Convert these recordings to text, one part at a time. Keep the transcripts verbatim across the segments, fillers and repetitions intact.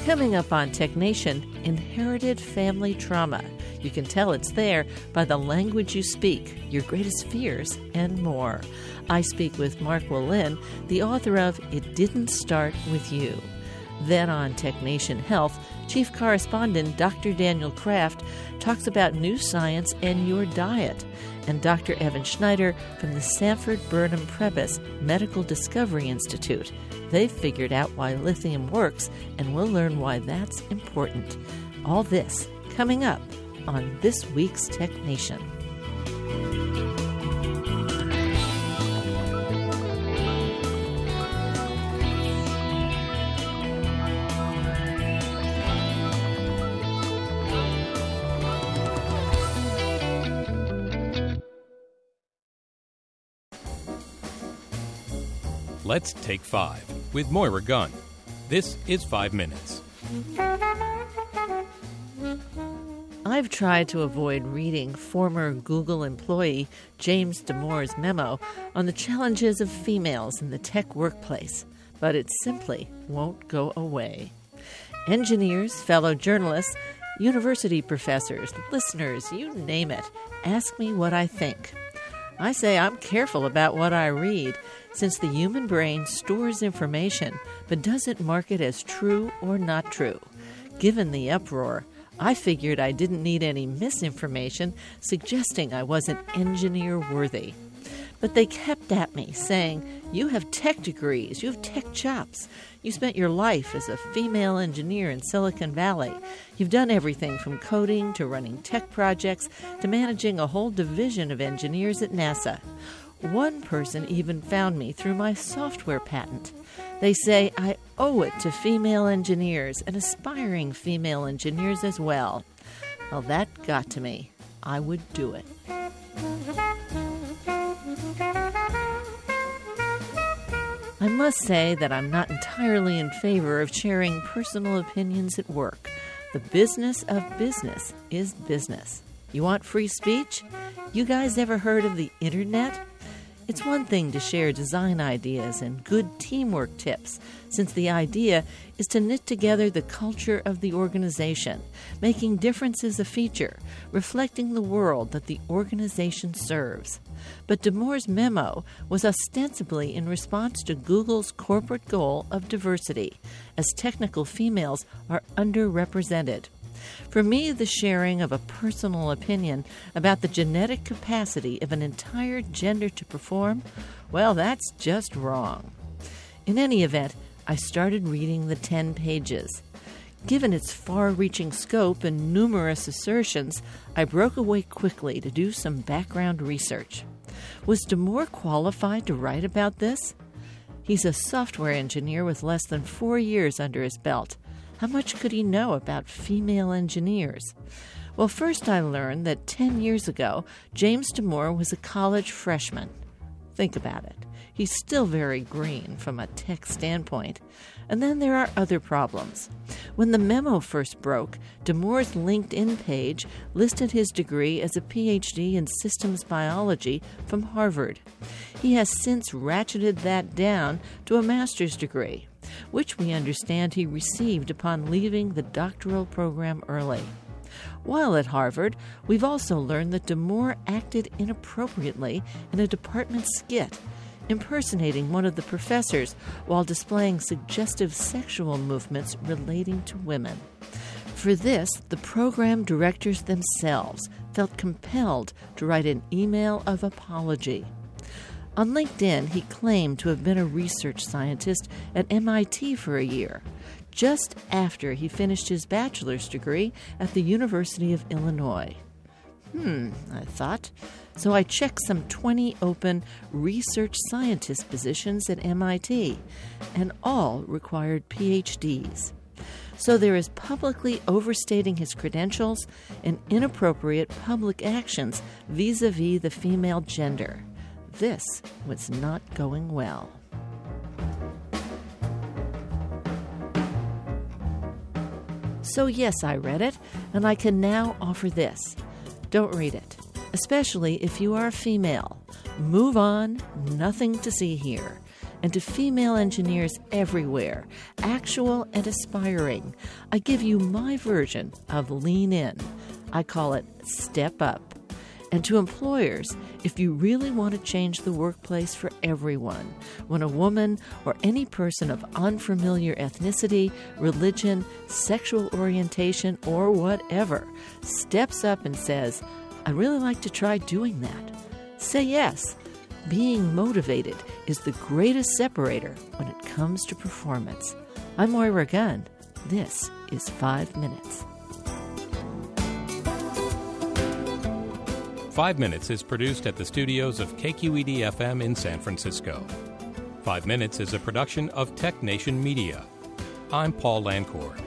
Coming up on Tech Nation, inherited family trauma. You can tell it's there by the language you speak, your greatest fears, and more. I speak with Mark Wolynn, the author of It Didn't Start With You. Then on Tech Nation Health, Chief Correspondent Doctor Daniel Kraft talks about new science and your diet. And Doctor Evan Schneider from the Sanford Burnham Prebys Medical Discovery Institute. They've figured out why lithium works, and we'll learn why that's important. All this coming up on this week's Tech Nation. Let's Take Five with Moira Gunn. This is Five Minutes. I've tried to avoid reading former Google employee James Damore's memo on the challenges of females in the tech workplace, but it simply won't go away. Engineers, fellow journalists, university professors, listeners, you name it, ask me what I think. I say I'm careful about what I read, since the human brain stores information but doesn't mark it as true or not true. Given the uproar, I figured I didn't need any misinformation suggesting I wasn't engineer-worthy. But they kept at me, saying, you have tech degrees, you have tech chops. You spent your life as a female engineer in Silicon Valley. You've done everything from coding to running tech projects to managing a whole division of engineers at NASA. One person even found me through my software patent. They say I owe it to female engineers and aspiring female engineers as well. Well, that got to me. I would do it. I must say that I'm not entirely in favor of sharing personal opinions at work. The business of business is business. You want free speech? You guys ever heard of the internet? It's one thing to share design ideas and good teamwork tips, since the idea is to knit together the culture of the organization, making differences a feature, reflecting the world that the organization serves. But Damore's memo was ostensibly in response to Google's corporate goal of diversity, as technical females are underrepresented. For me, the sharing of a personal opinion about the genetic capacity of an entire gender to perform, well, that's just wrong. In any event, I started reading the ten pages. Given its far-reaching scope and numerous assertions, I broke away quickly to do some background research. Was Damore qualified to write about this? He's a software engineer with less than four years under his belt. How much could he know about female engineers? Well, first I learned that ten years ago, James Damore was a college freshman. Think about it. He's still very green from a tech standpoint. And then there are other problems. When the memo first broke, Damore's LinkedIn page listed his degree as a P H D in systems biology from Harvard. He has since ratcheted that down to a master's degree, which we understand he received upon leaving the doctoral program early. While at Harvard, we've also learned that Damore acted inappropriately in a department skit, impersonating one of the professors while displaying suggestive sexual movements relating to women. For this, the program directors themselves felt compelled to write an email of apology. On LinkedIn, he claimed to have been a research scientist at M I T for a year, just after he finished his bachelor's degree at the University of Illinois. Hmm, I thought. So I checked some twenty open research scientist positions at M I T, and all required P H Ds. So there is publicly overstating his credentials and inappropriate public actions vis-a-vis the female gender. This was not going well. So yes, I read it, and I can now offer this. Don't read it, especially if you are a female. Move on, nothing to see here. and to female engineers everywhere, actual and aspiring, I give you my version of Lean In. I call it Step Up. And to employers, if you really want to change the workplace for everyone, when a woman or any person of unfamiliar ethnicity, religion, sexual orientation, or whatever steps up and says, I'd really like to try doing that, say yes. Being motivated is the greatest separator when it comes to performance. I'm Moira Gunn. This is Five Minutes. Five Minutes is produced at the studios of K Q E D F M in San Francisco. Five Minutes is a production of Tech Nation Media. I'm Paul Lancourt.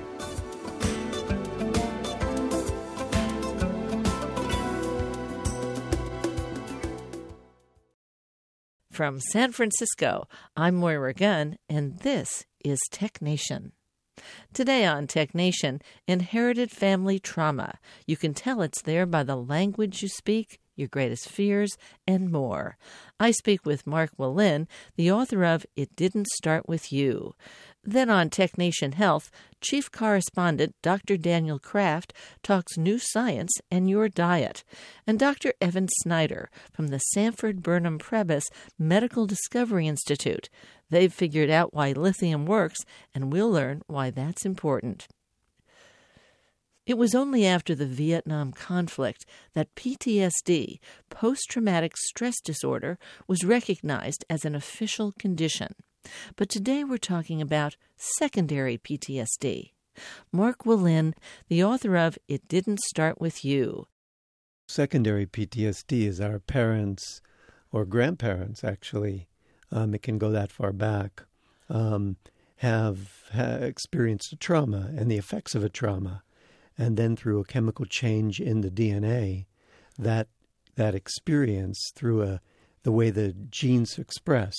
From San Francisco, I'm Moira Gunn, and this is Tech Nation. Today on Tech Nation, inherited family trauma. You can tell it's there by the language you speak, your greatest fears, and more. I speak with Mark Wallin, the author of It Didn't Start With You. Then on Tech Nation Health, Chief Correspondent Doctor Daniel Kraft talks new science and your diet. And Doctor Evan Snyder from the Sanford Burnham Prebys Medical Discovery Institute. They've figured out why lithium works, and we'll learn why that's important. It was only after the Vietnam conflict that P T S D, post-traumatic stress disorder, was recognized as an official condition. But today we're talking about secondary P T S D. Mark Wallin, the author of It Didn't Start With You. Secondary P T S D is our parents or grandparents, actually. Um, it can go that far back, um, have, have experienced a trauma and the effects of a trauma. And then through a chemical change in the D N A, that that experience through a the way the genes express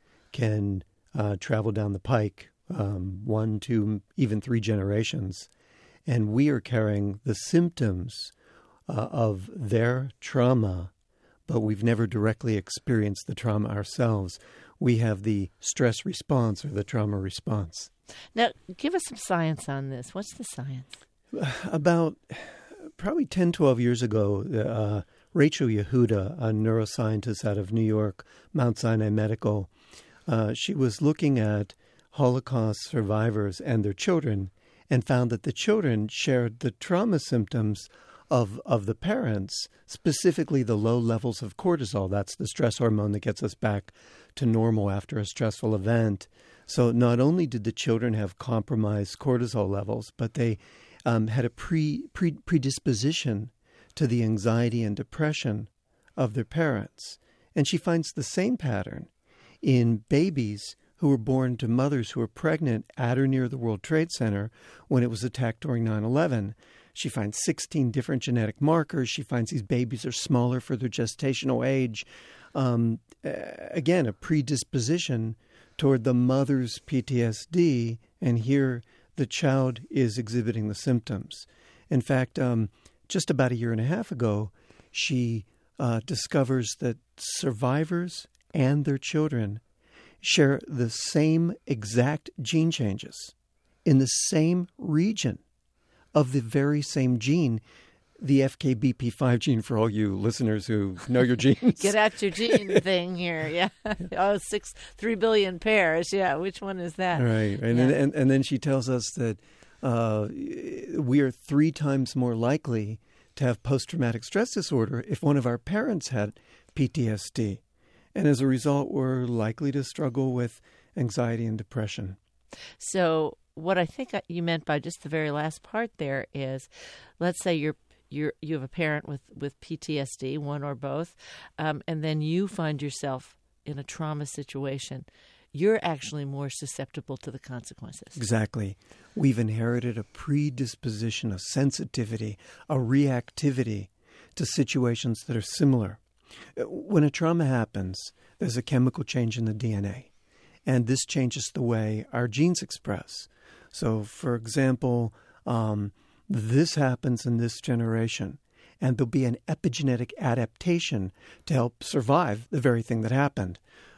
can uh, travel down the pike, um, one, two, even three generations. And we are carrying the symptoms uh, of their trauma, but we've never directly experienced the trauma ourselves. We have the stress response or the trauma response. Now, give us some science on this. What's the science? About probably ten, twelve years ago, uh, Rachel Yehuda, a neuroscientist out of New York, Mount Sinai Medical, uh, she was looking at Holocaust survivors and their children and found that the children shared the trauma symptoms of, of the parents, specifically the low levels of cortisol. That's the stress hormone that gets us back to normal after a stressful event. So not only did the children have compromised cortisol levels, but they Um, had a pre, pre predisposition to the anxiety and depression of their parents. And she finds the same pattern in babies who were born to mothers who were pregnant at or near the World Trade Center when it was attacked during nine eleven. She finds sixteen different genetic markers. She finds these babies are smaller for their gestational age. Um, again, a predisposition toward the mother's P T S D, and here the child is exhibiting the symptoms. In fact, um, just about a year and a half ago, she uh, discovers that survivors and their children share the same exact gene changes in the same region of the very same gene, the F K B P five gene, for all you listeners who know your genes. Get out your gene thing here. Yeah. Oh, six, three billion pairs. Yeah. Which one is that? Right. And, yeah. and, and then she tells us that uh, we are three times more likely to have post-traumatic stress disorder if one of our parents had P T S D. And as a result, we're likely to struggle with anxiety and depression. So what I think you meant by just the very last part there is, let's say you're You're, you have a parent with, with P T S D, one or both, um, and then you find yourself in a trauma situation. You're actually more susceptible to the consequences. Exactly. We've inherited a predisposition, a sensitivity, a reactivity to situations that are similar. When a trauma happens, there's a chemical change in the D N A, and this changes the way our genes express. So, for example, um, this happens in this generation, and there'll be an epigenetic adaptation to help survive the very thing that happened.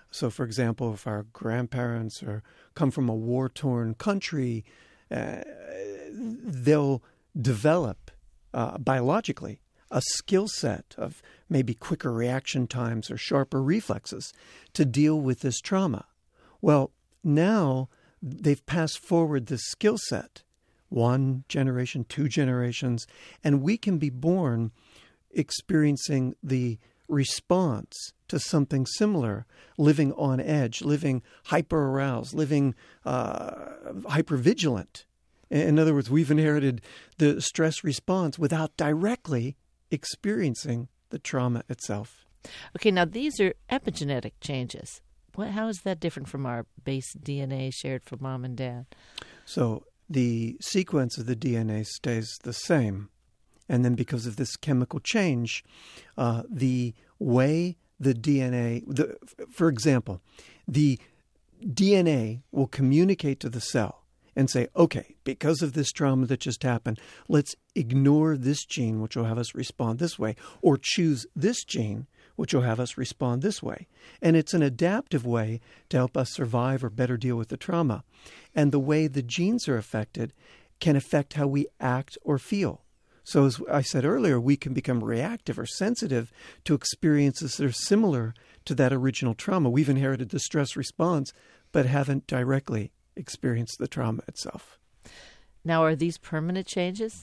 So, for example, if our grandparents or come from a war-torn country, uh, they'll develop uh, biologically a skill set of maybe quicker reaction times or sharper reflexes to deal with this trauma. Well, now they've passed forward this skill set, one generation, two generations, and we can be born experiencing the response to something similar, living on edge, living hyper-aroused, living uh, hyper-vigilant. In other words, we've inherited the stress response without directly experiencing the trauma itself. Okay, now these are epigenetic changes. What, how is that different from our base D N A shared from mom and dad? So the sequence of the D N A stays the same. And then because of this chemical change, uh, the way the D N A, the, for example, the D N A will communicate to the cell and say, okay, because of this trauma that just happened, let's ignore this gene, which will have us respond this way, or choose this gene, which will have us respond this way. And it's an adaptive way to help us survive or better deal with the trauma. And the way the genes are affected can affect how we act or feel. So as I said earlier, we can become reactive or sensitive to experiences that are similar to that original trauma. We've inherited the stress response, but haven't directly experienced the trauma itself. Now, are these permanent changes?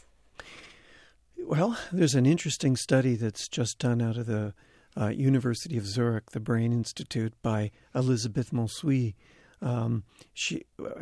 Well, there's an interesting study that's just done out of the uh, University of Zurich, the Brain Institute, by Elisabeth Mansuy. Um, she,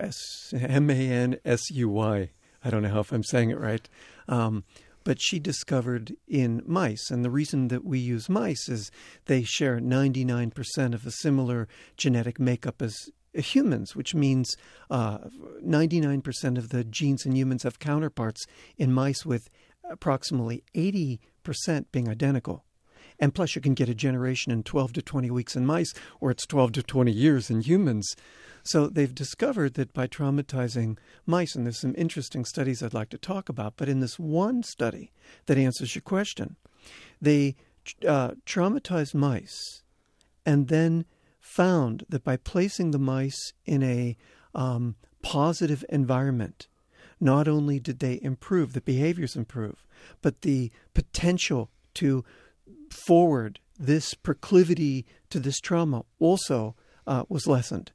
M A N S U Y. I don't know if I'm saying it right. Um, but she discovered in mice, and the reason that we use mice is they share ninety-nine percent of a similar genetic makeup as humans, which means uh, ninety-nine percent of the genes in humans have counterparts in mice, with approximately eighty percent being identical. And plus, you can get a generation in twelve to twenty weeks in mice, or it's twelve to twenty years in humans. So they've discovered that by traumatizing mice, and there's some interesting studies I'd like to talk about, but in this one study that answers your question, they uh, traumatized mice and then found that by placing the mice in a um, positive environment, not only did they improve, the behaviors improve, but the potential to forward this proclivity to this trauma also uh, was lessened.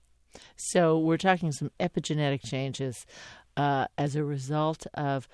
So we're talking some epigenetic changes uh, as a result of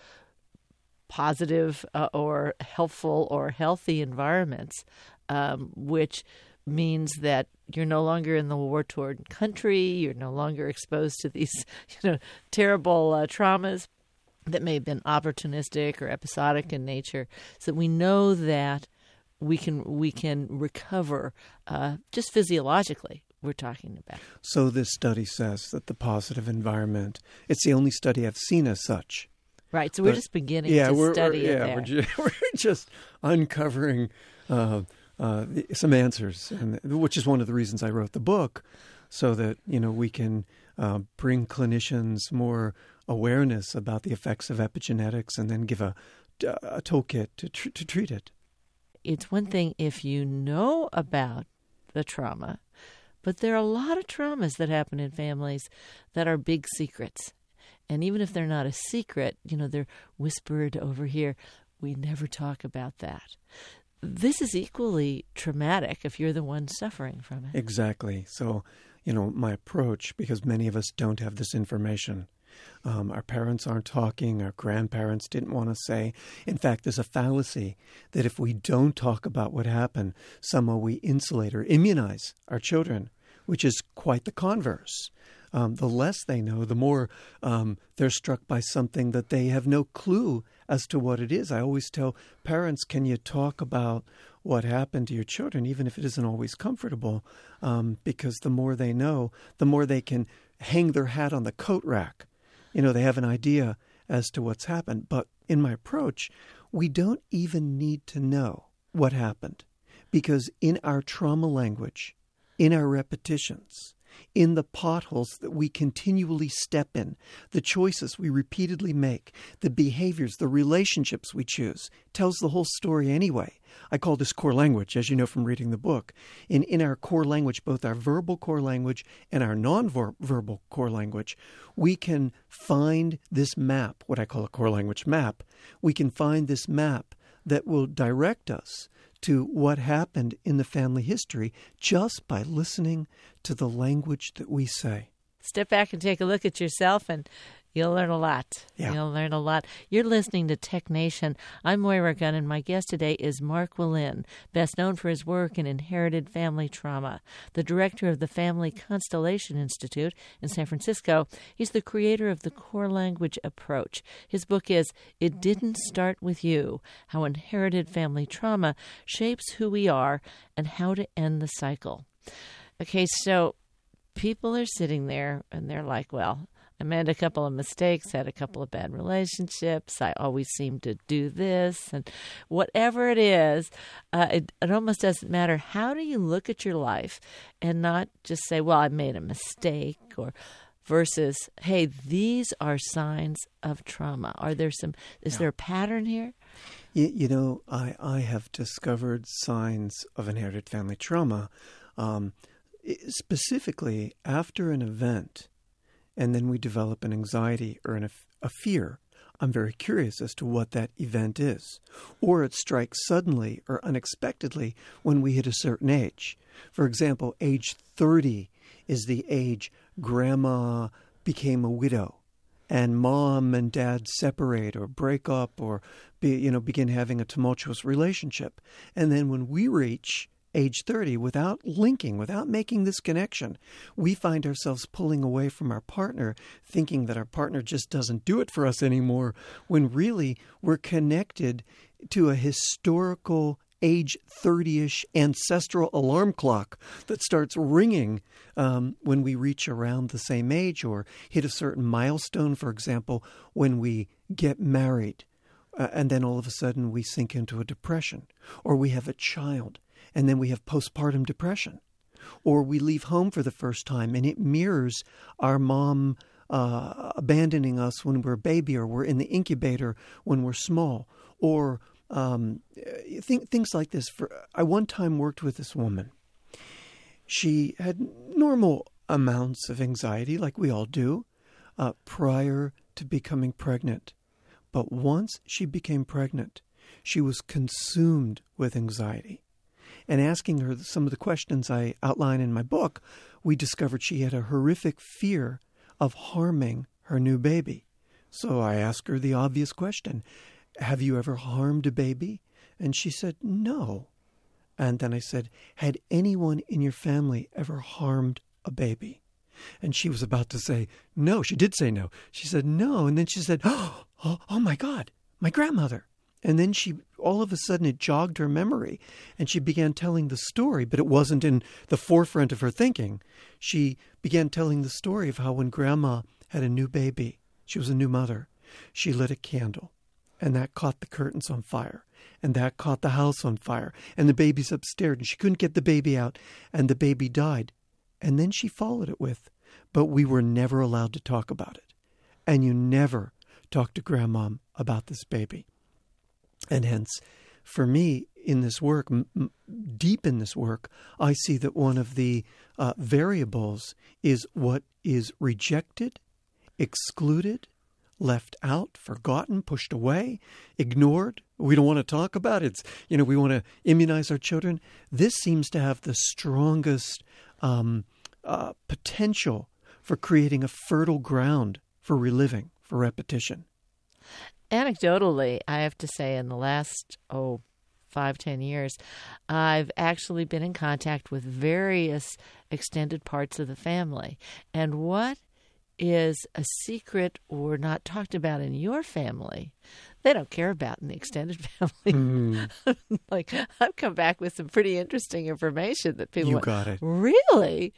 positive uh, or helpful or healthy environments, um, which means that you're no longer in the war-torn country, you're no longer exposed to these, you know, terrible uh, traumas that may have been opportunistic or episodic in nature. So we know that we can we can recover uh, just physiologically. We're talking about. So this study says that the positive environment, it's the only study I've seen as such. Right. So we're but, just beginning yeah, to we're, study we're, it yeah, there. We're just, we're just uncovering uh, uh, some answers, and which is one of the reasons I wrote the book, so that, you know, we can uh, bring clinicians more awareness about the effects of epigenetics and then give a, a toolkit to, tr- to treat it. It's one thing if you know about the trauma, but there are a lot of traumas that happen in families that are big secrets. And even if they're not a secret, you know, they're whispered over here. We never talk about that. This is equally traumatic if you're the one suffering from it. Exactly. So, you know, my approach, because many of us don't have this information. Um, our parents aren't talking. Our grandparents didn't want to say. In fact, there's a fallacy that if we don't talk about what happened, somehow we insulate or immunize our children, which is quite the converse. Um, the less they know, the more um, they're struck by something that they have no clue as to what it is. I always tell parents, can you talk about what happened to your children, even if it isn't always comfortable? Um, because the more they know, the more they can hang their hat on the coat rack. You know, they have an idea as to what's happened. But in my approach, we don't even need to know what happened, because in our trauma language, in our repetitions, in the potholes that we continually step in, the choices we repeatedly make, the behaviors, the relationships we choose. It tells the whole story anyway. I call this core language, as you know from reading the book. In, in our core language, both our verbal core language and our non-verbal core language, we can find this map, what I call a core language map. We can find this map that will direct us to what happened in the family history just by listening to the language that we say. Step back and take a look at yourself, and you'll learn a lot. Yeah. You'll learn a lot. You're listening to Tech Nation. I'm Moira Gunn, and my guest today is Mark Wallin, best known for his work in inherited family trauma. The director of the Family Constellation Institute in San Francisco. He's the creator of the Core Language Approach. His book is It Didn't Start With You, How Inherited Family Trauma Shapes Who We Are and How to End the Cycle. Okay, so people are sitting there, and they're like, well, I made a couple of mistakes, had a couple of bad relationships. I always seem to do this. And whatever it is, uh, it, it almost doesn't matter. How do you look at your life and not just say, well, I made a mistake, or versus, hey, these are signs of trauma. Are there some, is Yeah. there a pattern here? You, you know, I, I have discovered signs of inherited family trauma, um, specifically after an event. And then we develop an anxiety or an, a fear. I'm very curious as to what that event is. Or it strikes suddenly or unexpectedly when we hit a certain age. For example, age thirty is the age grandma became a widow, and mom and dad separate or break up or be, you know, begin having a tumultuous relationship. And then when we reach age thirty, without linking, without making this connection, we find ourselves pulling away from our partner, thinking that our partner just doesn't do it for us anymore, when really we're connected to a historical age thirty-ish ancestral alarm clock that starts ringing um, when we reach around the same age or hit a certain milestone. For example, when we get married, uh, and then all of a sudden we sink into a depression, or we have a child, and then we have postpartum depression, or we leave home for the first time and it mirrors our mom uh, abandoning us when we're a baby, or we're in the incubator when we're small, or um, th- things like this. For I one time worked with this woman. She had normal amounts of anxiety, like we all do, uh, prior to becoming pregnant. But once she became pregnant, she was consumed with anxiety. And asking her some of the questions I outline in my book, we discovered she had a horrific fear of harming her new baby. So I asked her the obvious question, have you ever harmed a baby? And she said, no. And then I said, had anyone in your family ever harmed a baby? And she was about to say no. She did say no. She said no. And then she said, oh, oh, oh my God, my grandmother. And then she, all of a sudden, it jogged her memory, and she began telling the story, but it wasn't in the forefront of her thinking. She began telling the story of how when Grandma had a new baby, she was a new mother, she lit a candle, and that caught the curtains on fire, and that caught the house on fire, and the baby's upstairs, and she couldn't get the baby out, and the baby died. And then she followed it with, but we were never allowed to talk about it. And you never talk to Grandmom about this baby. And hence, for me, in this work, m- deep in this work, I see that one of the uh, variables is what is rejected, excluded, left out, forgotten, pushed away, ignored. We don't want to talk about it. It's, you know, we want to immunize our children. This seems to have the strongest um, uh, potential for creating a fertile ground for reliving, for repetition. Anecdotally, I have to say, in the last, oh, five, ten years, I've actually been in contact with various extended parts of the family. And what is a secret or not talked about in your family they don't care about in the extended family. Mm. Like, I've come back with some pretty interesting information that people You went, got it. really?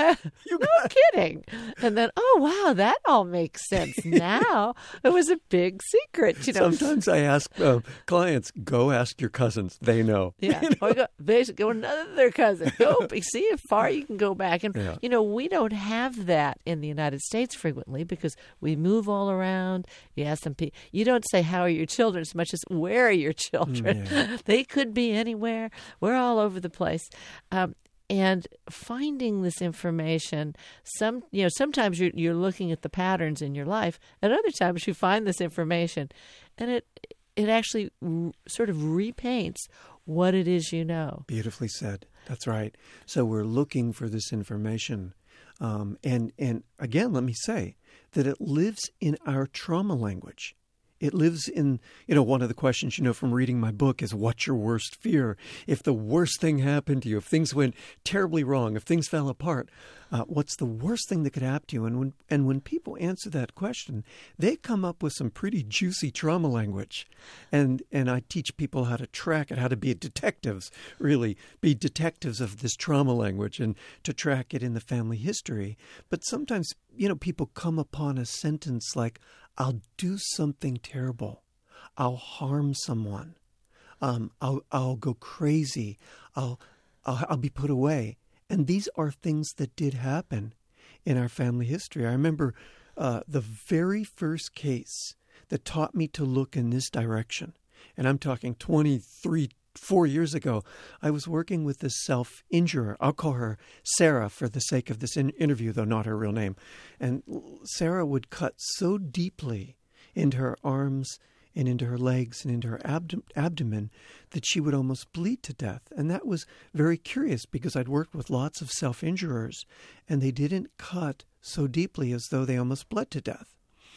You No got kidding. And then, oh, wow, that all makes sense now. It was a big secret, you know. Sometimes I ask uh, clients, go ask your cousins. They know. Yeah. Or go, basically, go another cousin. Go see how far you can go back. And, Yeah. you know, we don't have that in the United States frequently because we move all around. You ask some people, you don't say, how are your children, as much as where are your children? Yeah. They could be anywhere. We're all over the place. Um, and finding this information, some you know, sometimes you're, you're looking at the patterns in your life, and other times you find this information, and it it actually r- sort of repaints what it is you know. Beautifully said. That's right. So we're looking for this information. Um, and, and again, let me say that it lives in our trauma language. It lives in, you know, one of the questions, you know, from reading my book is, what's your worst fear? If the worst thing happened to you, if things went terribly wrong, if things fell apart, uh, what's the worst thing that could happen to you? And when, and when people answer that question, they come up with some pretty juicy trauma language. And, and I teach people how to track it, how to be detectives, really be detectives of this trauma language and to track it in the family history. But sometimes, you know, people come upon a sentence like, I'll do something terrible. I'll harm someone. Um, I'll I'll go crazy. I'll, I'll I'll be put away. And these are things that did happen in our family history. I remember uh, the very first case that taught me to look in this direction. And I'm talking twenty-three, four years ago. I was working with this self-injurer. I'll call her Sarah for the sake of this in- interview, though not her real name. And Sarah would cut so deeply into her arms and into her legs and into her abdom- abdomen that she would almost bleed to death. And that was very curious because I'd worked with lots of self-injurers and they didn't cut so deeply as though they almost bled to death.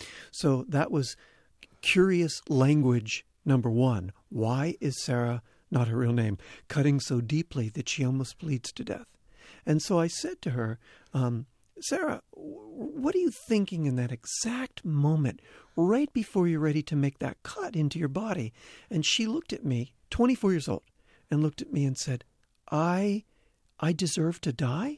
So that was curious language number one. Why is Sarah, not her real name, cutting so deeply that she almost bleeds to death? And so I said to her, um, Sarah, what are you thinking in that exact moment, right before you're ready to make that cut into your body? And she looked at me, twenty-four years old, and looked at me and said, I, I deserve to die?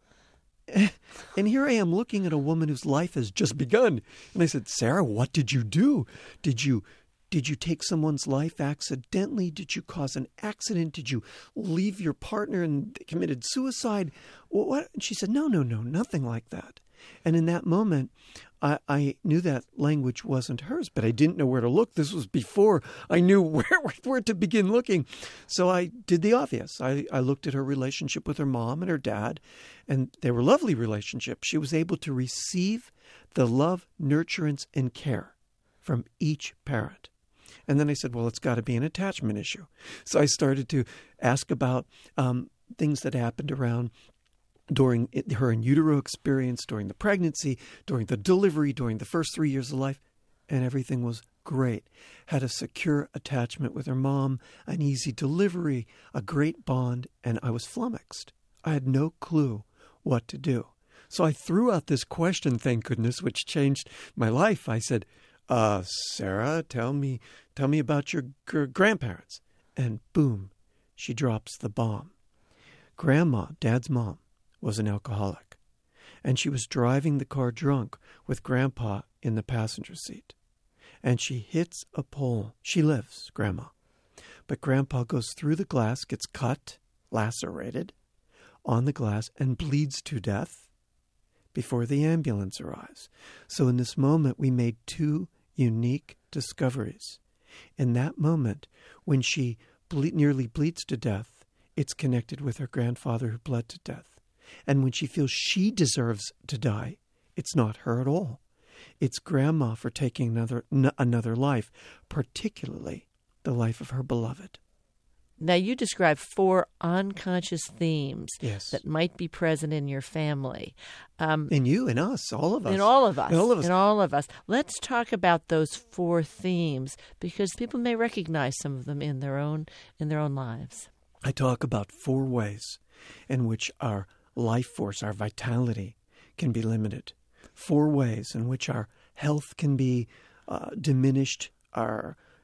And here I am looking at a woman whose life has just begun. And I said, Sarah, what did you do? Did you Did you take someone's life accidentally? Did you cause an accident? Did you leave your partner and they committed suicide? What? And she said, no, no, no, nothing like that. And in that moment, I, I knew that language wasn't hers, but I didn't know where to look. This was before I knew where, where to begin looking. So I did the obvious. I, I looked at her relationship with her mom and her dad, and they were lovely relationships. She was able to receive the love, nurturance, and care from each parent. And then I said, well, it's got to be an attachment issue. So I started to ask about um, things that happened around during her in utero experience, during the pregnancy, during the delivery, during the first three years of life. And everything was great. Had a secure attachment with her mom, an easy delivery, a great bond, and I was flummoxed. I had no clue what to do. So I threw out this question, thank goodness, which changed my life. I said, Uh, Sarah, tell me, tell me about your g- grandparents. And boom, she drops the bomb. Grandma, Dad's mom, was an alcoholic. And she was driving the car drunk with Grandpa in the passenger seat. And she hits a pole. She lives, Grandma. But Grandpa goes through the glass, gets cut, lacerated on the glass, and bleeds to death before the ambulance arrives. So in this moment, we made two unique discoveries. In that moment, when she ble- nearly bleeds to death, it's connected with her grandfather who bled to death. And when she feels she deserves to die, it's not her at all. It's Grandma for taking another n- another life, particularly the life of her beloved. Now, you describe four unconscious themes Yes. that might be present in your family. Um, In you, in us, all of us. in all of us. In all of us. In all of us. Let's talk about those four themes because people may recognize some of them in their own in their own lives. I talk about four ways in which our life force, our vitality, can be limited. Four ways in which our health can be uh, diminished, our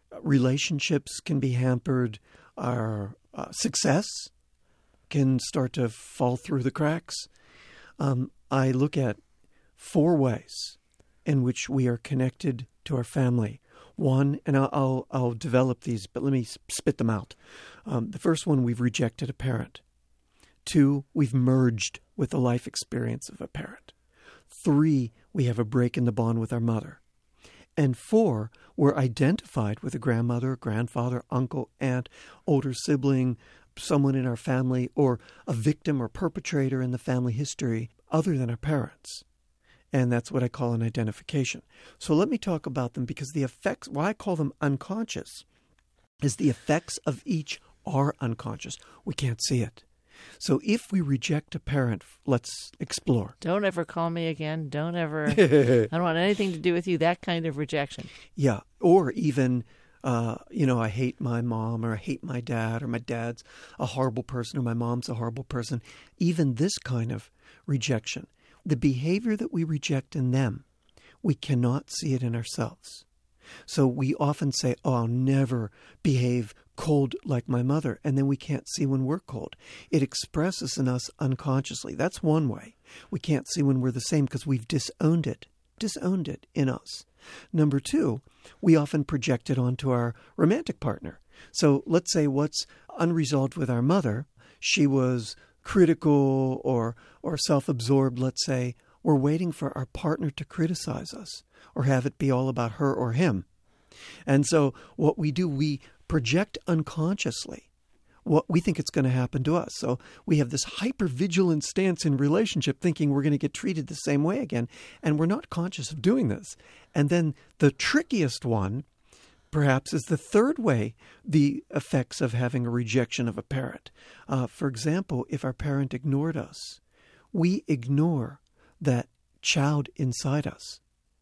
relationships can be hampered. Our uh, success can start to fall through the cracks. Um, I look at four ways in which we are connected to our family. One, and I'll, I'll, I'll develop these, but let me spit them out. Um, the first one, we've rejected a parent. Two, we've merged with the life experience of a parent. Three, we have a break in the bond with our mother. And four, we're identified with a grandmother, grandfather, uncle, aunt, older sibling, someone in our family, or a victim or perpetrator in the family history other than our parents. And that's what I call an identification. So let me talk about them, because the effects, why I call them unconscious, is the effects of each are unconscious. We can't see it. So if we reject a parent, let's explore. Don't ever call me again. Don't ever, I don't want anything to do with you. That kind of rejection. Yeah. Or even, uh, you know, I hate my mom, or I hate my dad, or my dad's a horrible person, or my mom's a horrible person. Even this kind of rejection. The behavior that we reject in them, we cannot see it in ourselves. So we often say, oh, I'll never behave cold like my mother. And then we can't see when we're cold. It expresses in us unconsciously. That's one way. We can't see when we're the same because we've disowned it, disowned it in us. Number two, we often project it onto our romantic partner. So let's say what's unresolved with our mother, she was critical or or self-absorbed, let's say. We're waiting for our partner to criticize us or have it be all about her or him. And so what we do, we project unconsciously what we think it's going to happen to us. So we have this hyper-vigilant stance in relationship, thinking we're going to get treated the same way again, and we're not conscious of doing this. And then the trickiest one, perhaps, is the third way, the effects of having a rejection of a parent. Uh, for example, if our parent ignored us, we ignore that child inside us.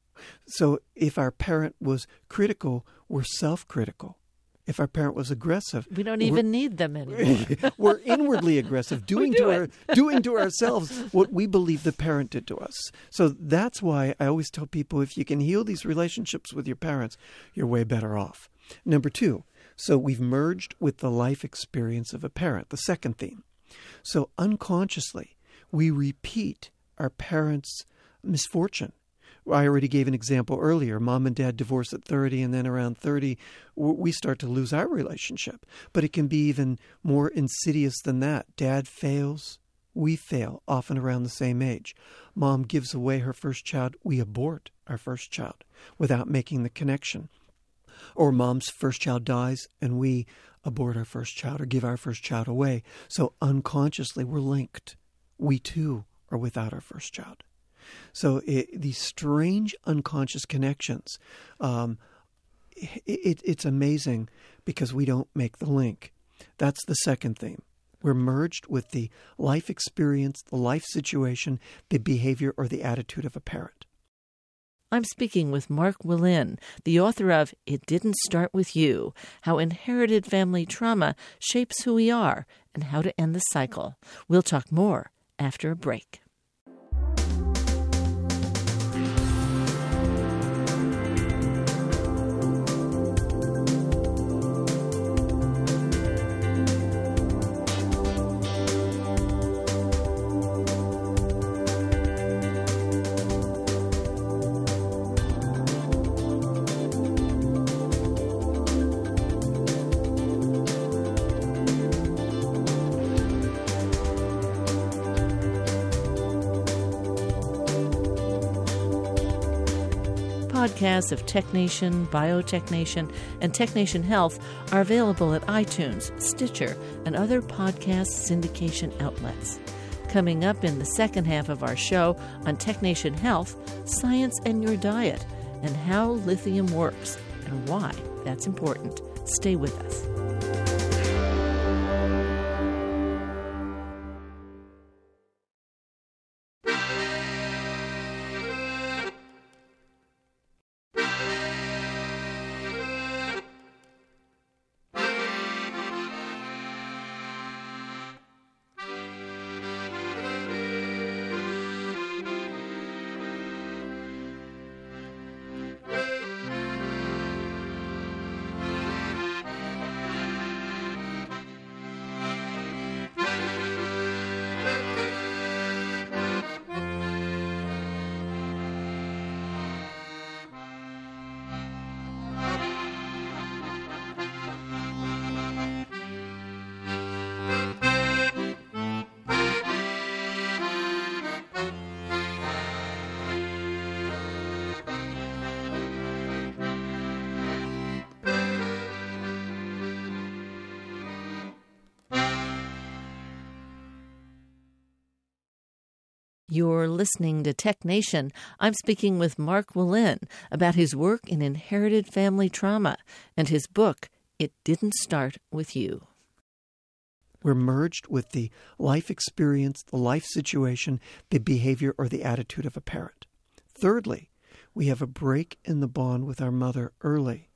So if our parent was critical, we're self-critical. If our parent was aggressive, we don't even need them anymore. We're inwardly aggressive, doing do to our, doing to ourselves what we believe the parent did to us. So that's why I always tell people, if you can heal these relationships with your parents, you're way better off. Number two, so we've merged with the life experience of a parent, the second theme. So unconsciously, we repeat our parents' misfortune. I already gave an example earlier. Mom and dad divorce at thirty, and then around thirty, we start to lose our relationship. But it can be even more insidious than that. Dad fails, we fail, often around the same age. Mom gives away her first child, we abort our first child without making the connection. Or mom's first child dies, and we abort our first child or give our first child away. So unconsciously, we're linked. We too are without our first child. So it, these strange unconscious connections, um, it, it's amazing because we don't make the link. That's the second theme. We're merged with the life experience, the life situation, the behavior or the attitude of a parent. I'm speaking with Mark Willin, the author of It Didn't Start With You, How Inherited Family Trauma Shapes Who We Are and How to End the Cycle. We'll talk more after a break. Podcasts of TechNation, BioTechNation, and TechNation Health are available at iTunes, Stitcher, and other podcast syndication outlets. Coming up in the second half of our show on TechNation Health, science and your diet, and how lithium works and why that's important. Stay with us. You're listening to Tech Nation. I'm speaking with Mark Wolynn about his work in inherited family trauma and his book, It Didn't Start With You. We're merged with the life experience, the life situation, the behavior, or the attitude of a parent. Thirdly, we have a break in the bond with our mother early.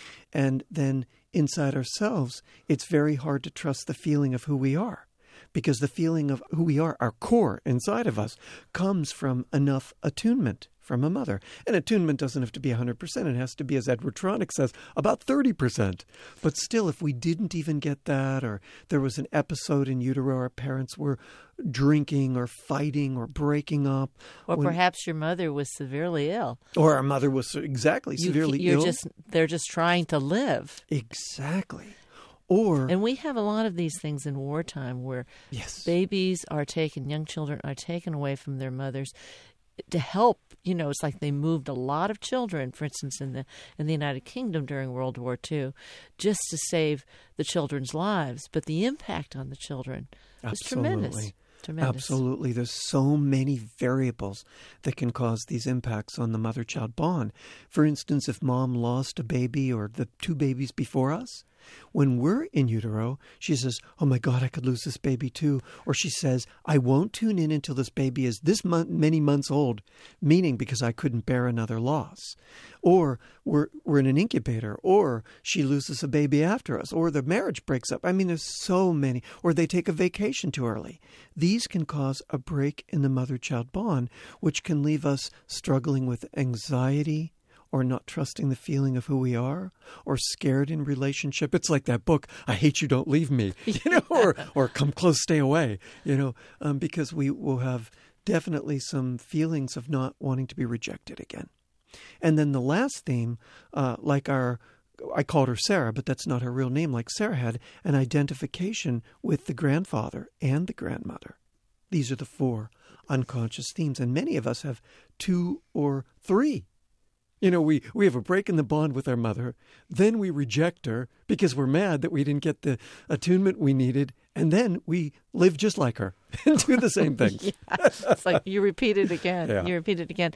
And then inside ourselves, it's very hard to trust the feeling of who we are. Because the feeling of who we are, our core inside of us, comes from enough attunement from a mother. And attunement doesn't have to be one hundred percent. It has to be, as Edward Tronick says, about thirty percent. But still, if we didn't even get that, or there was an episode in utero our parents were drinking or fighting or breaking up. Or when, perhaps your mother was severely ill. Or our mother was exactly you, severely you're ill. Just, they're just trying to live. Exactly. Or, and we have a lot of these things in wartime where yes. babies are taken, young children are taken away from their mothers to help. You know, it's like they moved a lot of children, for instance, in the in the United Kingdom during World War Two, just to save the children's lives. But the impact on the children was tremendous. Tremendous. Absolutely. There's so many variables that can cause these impacts on the mother-child bond. For instance, if mom lost a baby or the two babies before us, when we're in utero, she says, oh my God, I could lose this baby too. Or she says, I won't tune in until this baby is this mon- many months old, meaning because I couldn't bear another loss. Or we're, we're in an incubator, or she loses a baby after us, or the marriage breaks up. I mean, there's so many. Or they take a vacation too early. These can cause a break in the mother-child bond, which can leave us struggling with anxiety, or not trusting the feeling of who we are, or scared in relationship. It's like that book, I Hate You, Don't Leave Me, you know, or or Come Close, Stay Away, you know, um, because we will have definitely some feelings of not wanting to be rejected again. And then the last theme, uh, like our, I called her Sarah, but that's not her real name, like Sarah had an identification with the grandfather and the grandmother. These are the four unconscious themes, and many of us have two or three. You know, we, we have a break in the bond with our mother, then we reject her because we're mad that we didn't get the attunement we needed, and then we live just like her and do the same things. Yeah. It's like you repeat it again. Yeah. You repeat it again.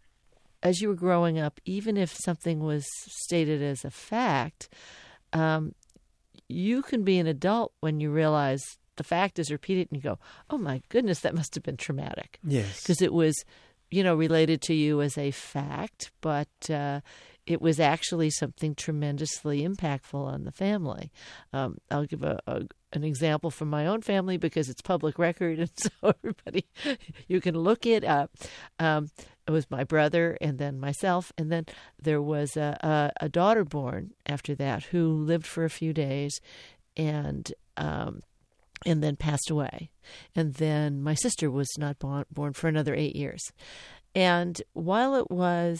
As you were growing up, even if something was stated as a fact, um, you can be an adult when you realize the fact is repeated and you go, oh my goodness, that must have been traumatic. Yes. Because it was, you know, related to you as a fact, but uh, it was actually something tremendously impactful on the family. Um, I'll give a, a an example from my own family because it's public record, and so everybody, you can look it up. Um, it was my brother and then myself, and then there was a, a, a daughter born after that who lived for a few days and um, and then passed away. And then my sister was not born, born for another eight years. And while it was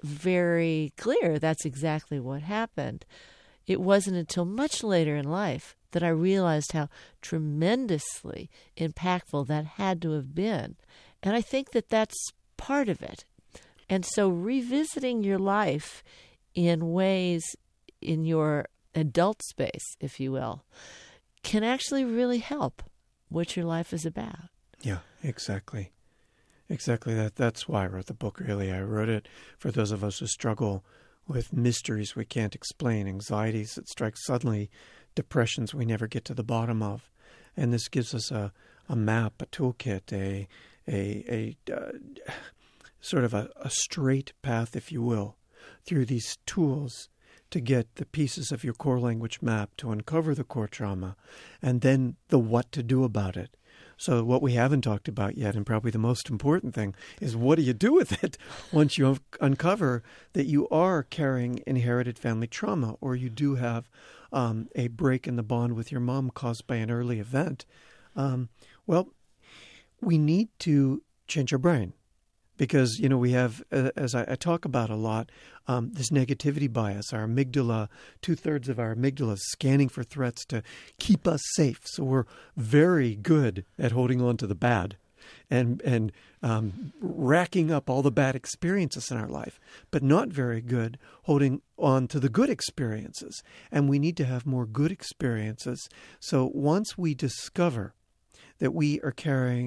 very clear that's exactly what happened, it wasn't until much later in life that I realized how tremendously impactful that had to have been. And I think that that's part of it. And so revisiting your life in ways in your adult space, if you will, can actually really help what your life is about. Yeah, exactly. Exactly that. That's why I wrote the book, really. I wrote it for those of us who struggle with mysteries we can't explain, anxieties that strike suddenly, depressions we never get to the bottom of. And this gives us a, a map, a toolkit, a a, a uh, sort of a, a straight path, if you will, through these tools to get the pieces of your core language map to uncover the core trauma, and then the what to do about it. So what we haven't talked about yet, and probably the most important thing, is what do you do with it once you uncover that you are carrying inherited family trauma, or you do have um, a break in the bond with your mom caused by an early event. Um, well, we need to change our brain. Because, you know, we have, uh, as I, I talk about a lot, um, this negativity bias. Our amygdala, two-thirds of our amygdala is scanning for threats to keep us safe. So we're very good at holding on to the bad and, and um, racking up all the bad experiences in our life, but not very good holding on to the good experiences. And we need to have more good experiences. So once we discover that we are carrying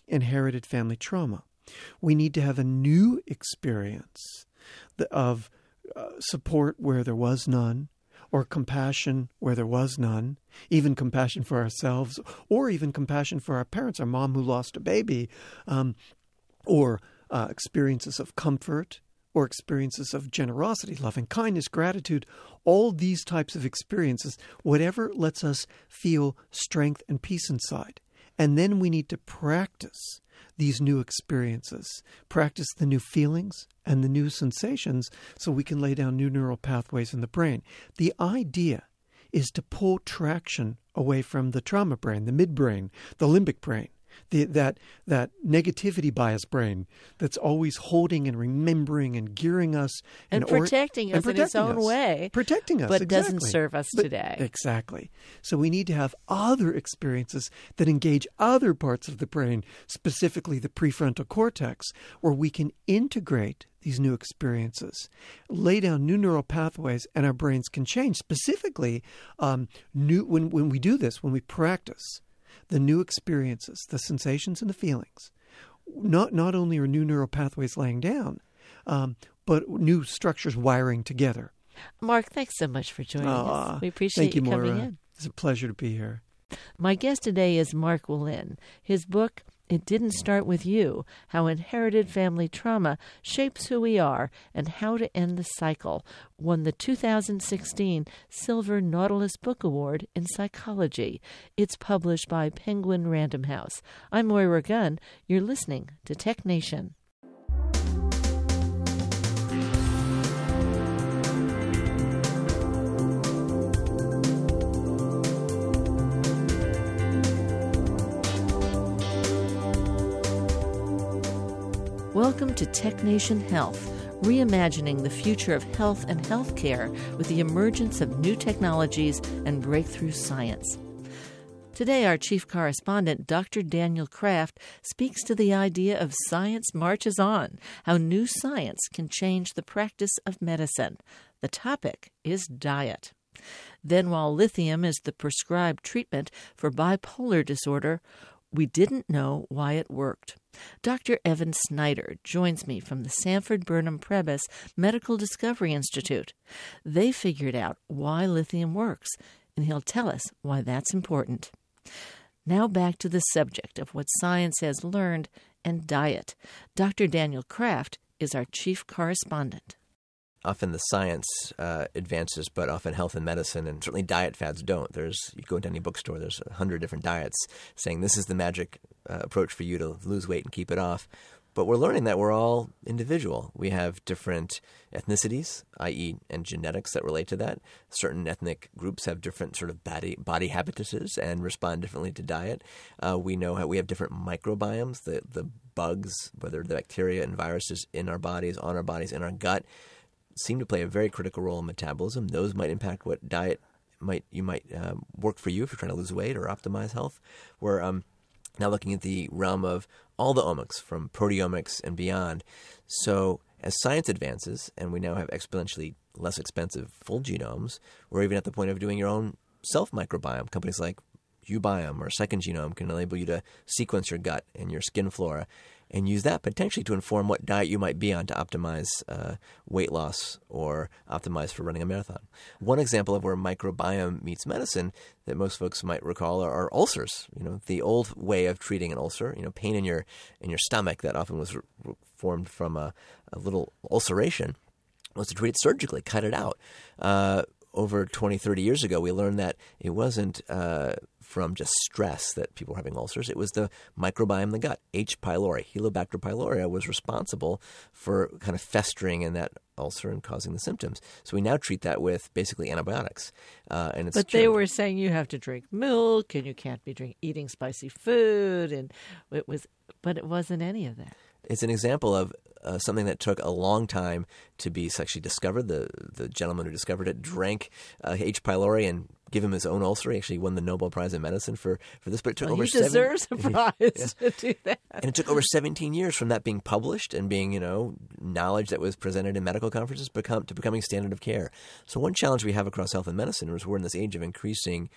inherited family trauma. We need to have a new experience of uh, support where there was none, or compassion where there was none, even compassion for ourselves, or even compassion for our parents, our mom who lost a baby, um, or uh, experiences of comfort, or experiences of generosity, loving kindness, gratitude, all these types of experiences, whatever lets us feel strength and peace inside. And then we need to practice these new experiences, practice the new feelings and the new sensations so we can lay down new neural pathways in the brain. The idea is to pull traction away from the trauma brain, the midbrain, the limbic brain, the, that that negativity bias brain that's always holding and remembering and gearing us. And or, protecting us and protecting in its own us. way. Protecting us, But exactly. doesn't serve us But- today. Exactly. So we need to have other experiences that engage other parts of the brain, specifically the prefrontal cortex, where we can integrate these new experiences, lay down new neural pathways, and our brains can change. Specifically, um, new when, when we do this, when we practice the new experiences, the sensations and the feelings, not not only are new neural pathways laying down, um, but new structures wiring together. Mark, thanks so much for joining Aw, us. We appreciate thank you, you coming Maura. in. It's a pleasure to be here. My guest today is Mark Wolynn. His book, It Didn't Start With You, How Inherited Family Trauma Shapes Who We Are and How to End the Cycle, won the two thousand sixteen Silver Nautilus Book Award in Psychology. It's published by Penguin Random House. I'm Moira Gunn. You're listening to Tech Nation. Welcome to Tech Nation Health, reimagining the future of health and healthcare with the emergence of new technologies and breakthrough science. Today, our chief correspondent, Doctor Daniel Kraft, speaks to the idea of science marches on, how new science can change the practice of medicine. The topic is diet. Then, while lithium is the prescribed treatment for bipolar disorder, we didn't know why it worked. Doctor Evan Snyder joins me from the Sanford Burnham Prebys Medical Discovery Institute. They figured out why lithium works, and he'll tell us why that's important. Now back to the subject of what science has learned and diet. Doctor Daniel Kraft is our chief correspondent. Often the science uh, advances, but often health and medicine, and certainly diet fads don't. There's you go into any bookstore, there's a hundred different diets saying this is the magic uh, approach for you to lose weight and keep it off. But we're learning that we're all individual. We have different ethnicities, that is, and genetics that relate to that. Certain ethnic groups have different sort of body body habituses and respond differently to diet. Uh, we know how we have different microbiomes, the the bugs, whether the bacteria and viruses in our bodies, on our bodies, in our gut, seem to play a very critical role in metabolism. Those might impact what diet might you might um, work for you if you're trying to lose weight or optimize health. We're um, now looking at the realm of all the omics, from proteomics and beyond. So as science advances, and we now have exponentially less expensive full genomes, we're even at the point of doing your own self-microbiome. Companies like Ubiome or Second Genome can enable you to sequence your gut and your skin flora and use that potentially to inform what diet you might be on to optimize uh, weight loss or optimize for running a marathon. One example of where microbiome meets medicine that most folks might recall are, are ulcers. You know, the old way of treating an ulcer, you know, pain in your in your stomach that often was re- formed from a, a little ulceration, was to treat it surgically, cut it out. Uh, over twenty, thirty years ago, we learned that it wasn't uh, from just stress that people were having ulcers. It was the microbiome in the gut. H. pylori, Helicobacter pylori, was responsible for kind of festering in that ulcer and causing the symptoms. So we now treat that with basically antibiotics. Uh, and it's But they cured. were saying you have to drink milk and you can't be drink, eating spicy food, and it was, but it wasn't any of that. It's an example of uh, something that took a long time to be actually discovered. The the gentleman who discovered it drank uh, H. pylori and gave him his own ulcer. He actually won the Nobel Prize in Medicine for, for this, but it took Well, over he seven... deserves a prize Yeah. to do that. And it took over seventeen years from that being published and being, you know, knowledge that was presented in medical conferences become to becoming standard of care. So one challenge we have across health and medicine is we're in this age of increasing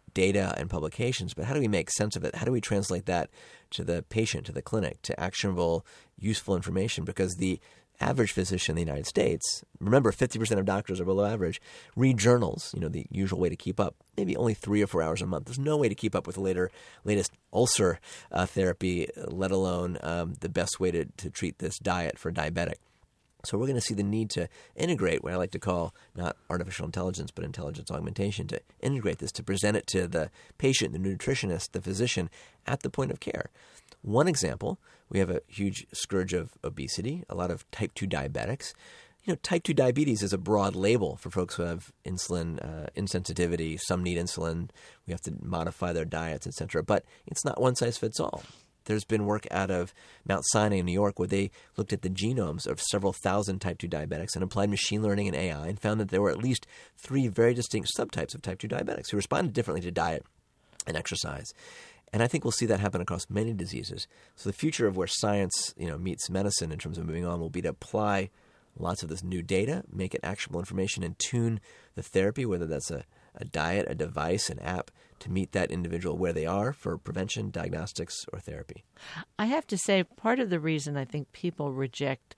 data and publications, but how do we make sense of it? How do we translate that to the patient, to the clinic, to actionable, useful information? Because the average physician in the United States, remember fifty percent of doctors are below average, read journals, you know, the usual way to keep up, maybe only three or four hours a month. There's no way to keep up with the later, latest ulcer uh, therapy, let alone um, the best way to, to treat this diet for diabetic. So we're going to see the need to integrate what I like to call not artificial intelligence, but intelligence augmentation, to integrate this, to present it to the patient, the nutritionist, the physician at the point of care. One example, we have a huge scourge of obesity, a lot of type two diabetics. You know, type two diabetes is a broad label for folks who have insulin uh, insensitivity. Some need insulin. We have to modify their diets, et cetera. But it's not one size fits all. There's been work out of Mount Sinai in New York where they looked at the genomes of several thousand type two diabetics and applied machine learning and A I and found that there were at least three very distinct subtypes of type two diabetics who responded differently to diet and exercise. And I think we'll see that happen across many diseases. So the future of where science, you know, meets medicine in terms of moving on will be to apply lots of this new data, make it actionable information, and tune the therapy, whether that's a, a diet, a device, an app, to meet that individual where they are for prevention, diagnostics, or therapy. I have to say, part of the reason I think people reject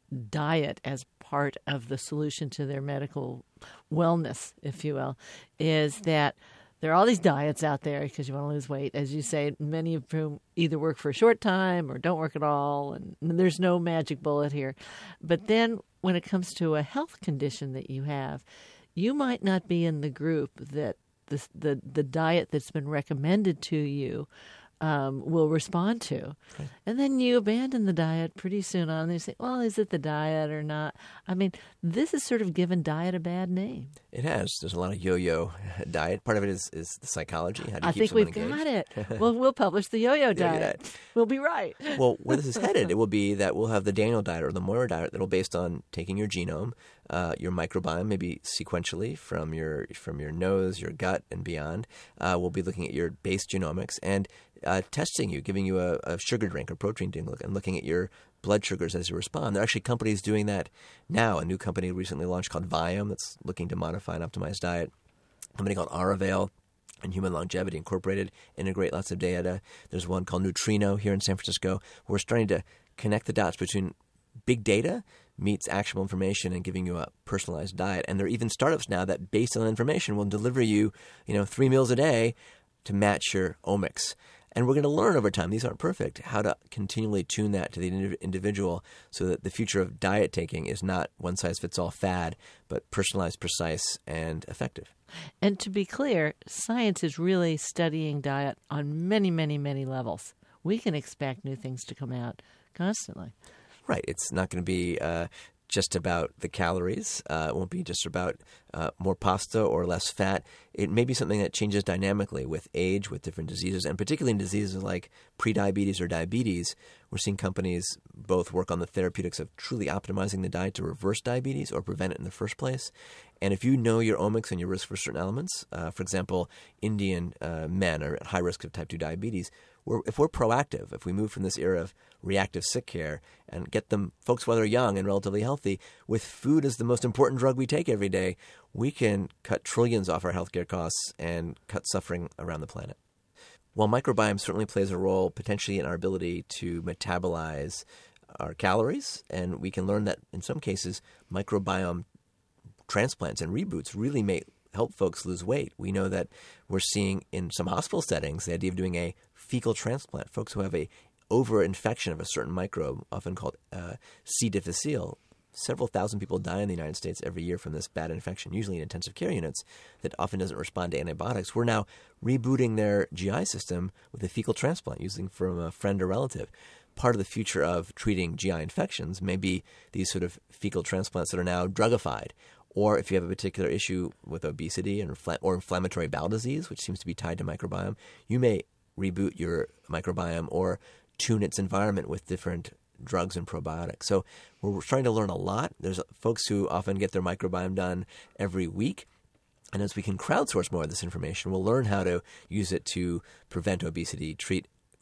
diet as part of the solution to their medical wellness, if you will, is that there are all these diets out there because you want to lose weight, as you say, many of whom either work for a short time or don't work at all, and there's no magic bullet here. But then when it comes to a health condition that you have, you might not be in the group that the the, the diet that's been recommended to you um, will respond to. Right. And then you abandon the diet pretty soon on. And you say, well, is it the diet or not? I mean, this has sort of given diet a bad name. It has. There's a lot of yo-yo diet. Part of it is, is the psychology. How do you I keep think we've engaged? got it. Well, we'll publish the yo-yo diet. diet. We'll be right. Well, where this is headed, it will be that we'll have the Daniel diet or the Moyer diet that will be based on taking your genome, uh, your microbiome, maybe sequentially from your from your nose, your gut, and beyond. Uh, we'll be looking at your base genomics and uh, testing you, giving you a, a sugar drink or protein drink, and looking at your blood sugars as you respond. There are actually companies doing that now. A new company recently launched called Viome that's looking to modify and optimize diet. A company called Aravale and Human Longevity Incorporated integrate lots of data. There's one called Neutrino here in San Francisco. We're starting to connect the dots between big data meets actionable information and giving you a personalized diet. And there are even startups now that, based on that information, will deliver you, you know, three meals a day to match your omics. And we're going to learn over time, these aren't perfect, how to continually tune that to the individual so that the future of diet taking is not one-size-fits-all fad, but personalized, precise, and effective. And to be clear, science is really studying diet on many, many, many levels. We can expect new things to come out constantly. Right. It's not going to be uh, just about the calories. Uh, it won't be just about uh, more pasta or less fat. It may be something that changes dynamically with age, with different diseases, and particularly in diseases like prediabetes or diabetes. We're seeing companies both work on the therapeutics of truly optimizing the diet to reverse diabetes or prevent it in the first place. And if you know your omics and your risk for certain elements, uh, for example, Indian uh, men are at high risk of type two diabetes. We're, if we're proactive, if we move from this era of reactive sick care and get them, folks while they're young and relatively healthy, with food as the most important drug we take every day, we can cut trillions off our healthcare costs and cut suffering around the planet. While microbiome certainly plays a role potentially in our ability to metabolize our calories, and we can learn that in some cases microbiome transplants and reboots really may help folks lose weight. We know that we're seeing in some hospital settings the idea of doing a fecal transplant. Folks who have a over-infection of a certain microbe, often called uh, C. difficile. Several thousand people die in the United States every year from this bad infection, usually in intensive care units, that often doesn't respond to antibiotics. We're now rebooting their G I system with a fecal transplant, using from a friend or relative. Part of the future of treating G I infections may be these sort of fecal transplants that are now drugified. Or if you have a particular issue with obesity and or inflammatory bowel disease, which seems to be tied to microbiome, you may reboot your microbiome or tune its environment with different drugs and probiotics. So we're trying to learn a lot. There's folks who often get their microbiome done every week. And as we can crowdsource more of this information, we'll learn how to use it to prevent obesity, treat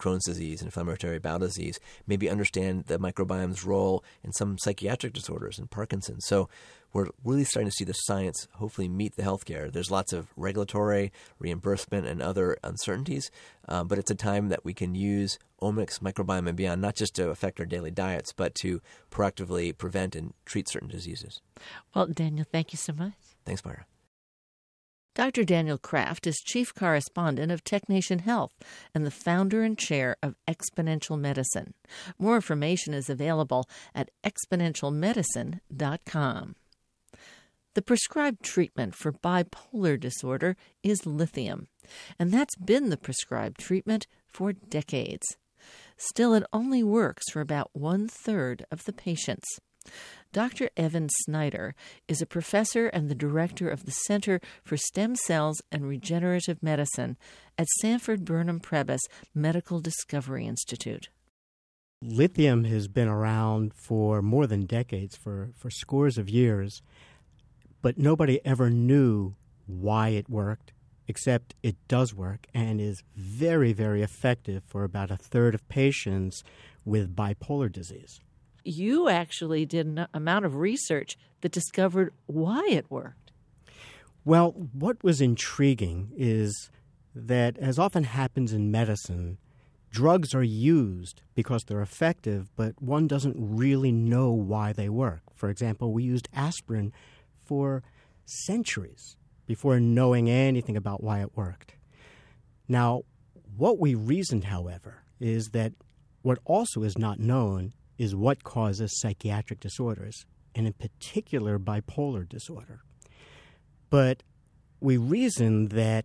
Crohn's disease, inflammatory bowel disease, maybe understand the microbiome's role in some psychiatric disorders and Parkinson's. So we're really starting to see the science hopefully meet the healthcare. There's lots of regulatory, reimbursement, and other uncertainties, um, but it's a time that we can use omics, microbiome, and beyond, not just to affect our daily diets, but to proactively prevent and treat certain diseases. Well, Daniel, thank you so much. Thanks, Myra. Doctor Daniel Kraft is Chief Correspondent of TechNation Health and the founder and chair of Exponential Medicine. More information is available at exponential medicine dot com. The prescribed treatment for bipolar disorder is lithium, and that's been the prescribed treatment for decades. Still, it only works for about one-third of the patients. Doctor Evan Snyder is a professor and the director of the Center for Stem Cells and Regenerative Medicine at Sanford Burnham Prebys Medical Discovery Institute. Lithium has been around for more than decades, for, for scores of years, but nobody ever knew why it worked, except it does work and is very, very effective for about a third of patients with bipolar disease. You actually did an amount of research that discovered why it worked. Well, what was intriguing is that, as often happens in medicine, drugs are used because they're effective, but one doesn't really know why they work. For example, we used aspirin for centuries before knowing anything about why it worked. Now, what we reasoned, however, is that what also is not known is what causes psychiatric disorders, and in particular bipolar disorder. But we reasoned that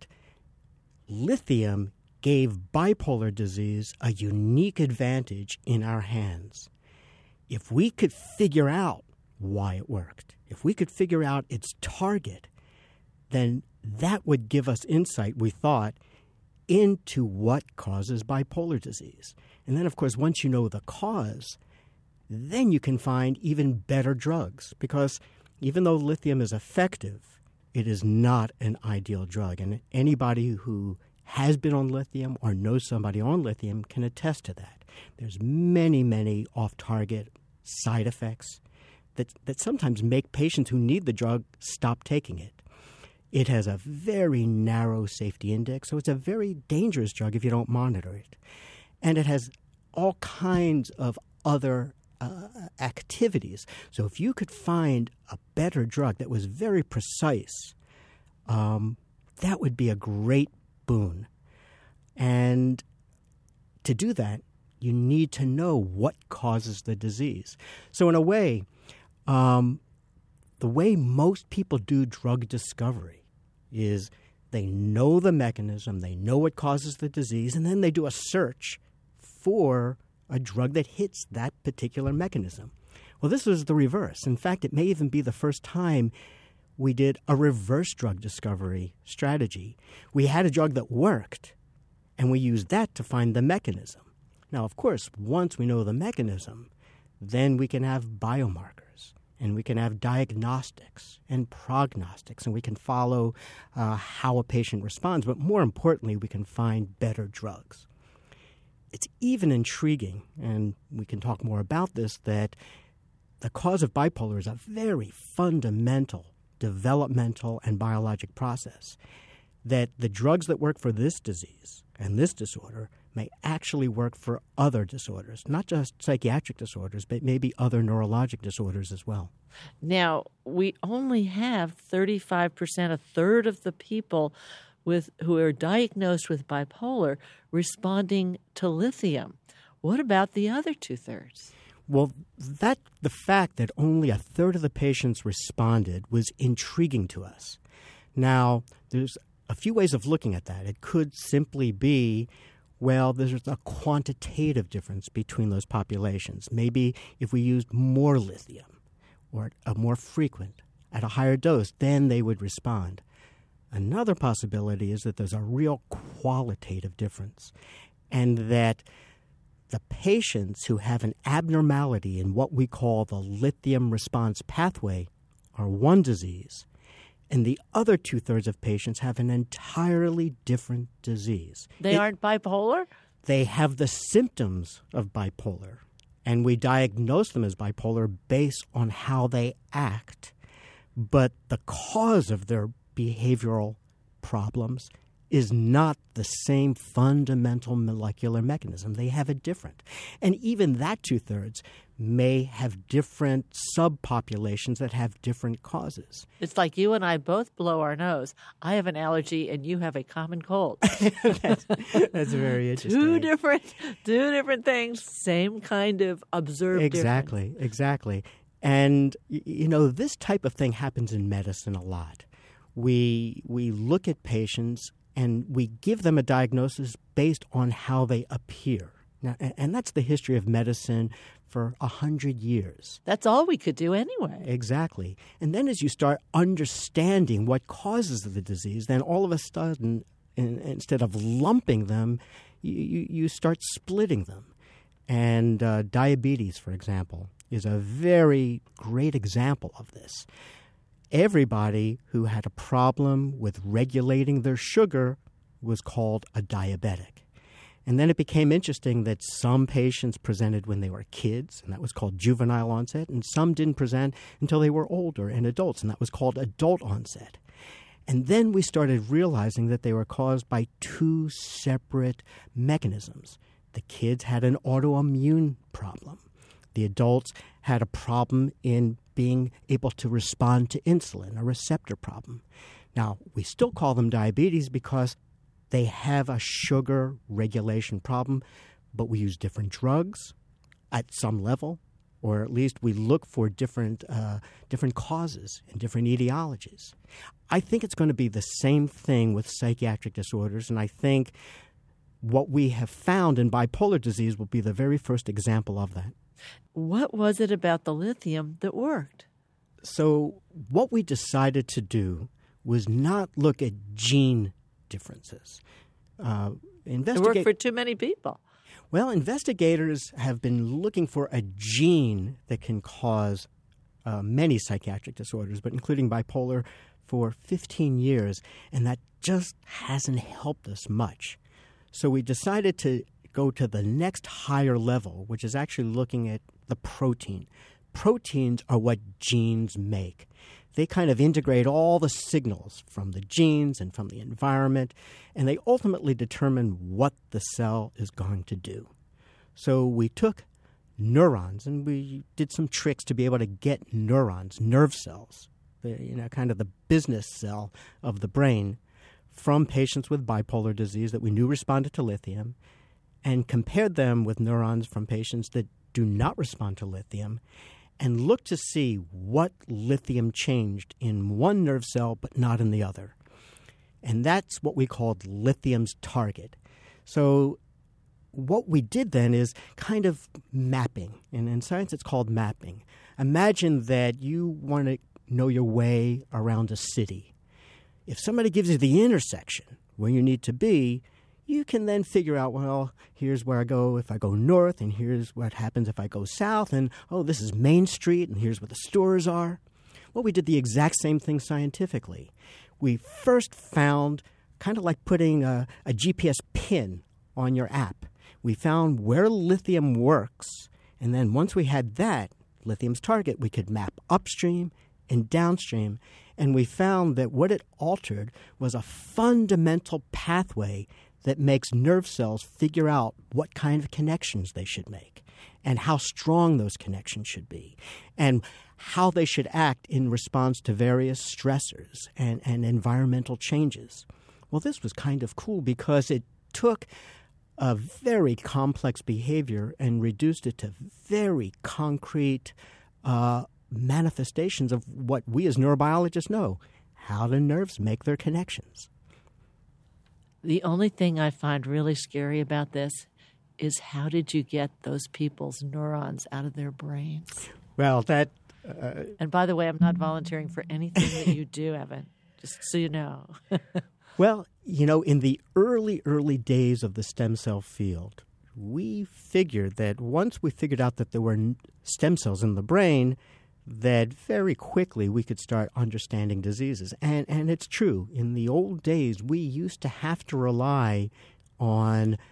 lithium gave bipolar disease a unique advantage in our hands. If we could figure out why it worked, if we could figure out its target, then that would give us insight, we thought, into what causes bipolar disease. And then, of course, once you know the cause, then you can find even better drugs, because even though lithium is effective, it is not an ideal drug. And anybody who has been on lithium or knows somebody on lithium can attest to that. There's many, many off-target side effects that, that sometimes make patients who need the drug stop taking it. It has a very narrow safety index, so it's a very dangerous drug if you don't monitor it. And it has all kinds of other uh, activities. So if you could find a better drug that was very precise, um, that would be a great boon. And to do that, you need to know what causes the disease. So in a way, um, the way most people do drug discovery is they know the mechanism, they know what causes the disease, and then they do a search for a drug that hits that particular mechanism. Well, this was the reverse. In fact, it may even be the first time we did a reverse drug discovery strategy. We had a drug that worked, and we used that to find the mechanism. Now, of course, once we know the mechanism, then we can have biomarkers, and we can have diagnostics and prognostics, and we can follow uh, how a patient responds. But more importantly, we can find better drugs. It's even intriguing, and we can talk more about this, that the cause of bipolar is a very fundamental developmental and biologic process, that the drugs that work for this disease and this disorder may actually work for other disorders, not just psychiatric disorders, but maybe other neurologic disorders as well. Now, we only have thirty-five percent, a third of the people with who are diagnosed with bipolar responding to lithium. What about the other two-thirds? Well, that the fact that only a third of the patients responded was intriguing to us. Now, there's a few ways of looking at that. It could simply be, well, there's a quantitative difference between those populations. Maybe if we used more lithium or a more frequent at a higher dose, then they would respond. Another possibility is that there's a real qualitative difference, and that the patients who have an abnormality in what we call the lithium response pathway are one disease, and the other two-thirds of patients have an entirely different disease. They it, aren't bipolar? they have the symptoms of bipolar, and we diagnose them as bipolar based on how they act. But the cause of their behavioral problems is not the same fundamental molecular mechanism. They have it different. And even that two-thirds may have different subpopulations that have different causes. It's like you and I both blow our nose. I have an allergy and you have a common cold. that's, that's very interesting. Two different, two different things, same kind of observed Exactly, difference. exactly. And, you know, this type of thing happens in medicine a lot. We we look at patients and we give them a diagnosis based on how they appear. Now, and that's the history of medicine for a hundred years. That's all we could do anyway. Exactly. And then as you start understanding what causes the disease, then all of a sudden, in, instead of lumping them, you, you, you start splitting them. And uh, diabetes, for example, is a very great example of this. Everybody who had a problem with regulating their sugar was called a diabetic. And then it became interesting that some patients presented when they were kids, and that was called juvenile onset, and some didn't present until they were older and adults, and that was called adult onset. And then we started realizing that they were caused by two separate mechanisms. The kids had an autoimmune problem. The adults had a problem in being able to respond to insulin, a receptor problem. Now, we still call them diabetes because they have a sugar regulation problem, but we use different drugs at some level, or at least we look for different uh, different causes and different etiologies. I think it's going to be the same thing with psychiatric disorders, and I think what we have found in bipolar disease will be the very first example of that. What was it about the lithium that worked? So what we decided to do was not look at gene differences. Uh, it worked for too many people. Well, investigators have been looking for a gene that can cause uh, many psychiatric disorders, but including bipolar, for fifteen years, and that just hasn't helped us much. So we decided to go to the next higher level, which is actually looking at the protein. Proteins are what genes make. They kind of integrate all the signals from the genes and from the environment, and they ultimately determine what the cell is going to do. So we took neurons and we did some tricks to be able to get neurons, nerve cells, the, you know, kind of the business cell of the brain, from patients with bipolar disease that we knew responded to lithium, and compared them with neurons from patients that do not respond to lithium, and looked to see what lithium changed in one nerve cell but not in the other. And that's what we called lithium's target. So what we did then is kind of mapping. And in science it's called mapping. Imagine that you want to know your way around a city. If somebody gives you the intersection where you need to be, you can then figure out, well, here's where I go if I go north, and here's what happens if I go south, and, oh, this is Main Street, and here's where the stores are. Well, we did the exact same thing scientifically. We first found, kind of like putting a, a G P S pin on your app, we found where lithium works, and then once we had that, lithium's target, we could map upstream and downstream, and we found that what it altered was a fundamental pathway that makes nerve cells figure out what kind of connections they should make and how strong those connections should be and how they should act in response to various stressors and, and environmental changes. Well, this was kind of cool because it took a very complex behavior and reduced it to very concrete uh, manifestations of what we as neurobiologists know, how the nerves make their connections. The only thing I find really scary about this is how did you get those people's neurons out of their brains? Well, that... Uh, and by the way, I'm not volunteering for anything that you do, Evan, just so you know. Well, you know, in the early, early days of the stem cell field, we figured that once we figured out that there were stem cells in the brain, that very quickly we could start understanding diseases. And and it's true. In the old days, we used to have to rely on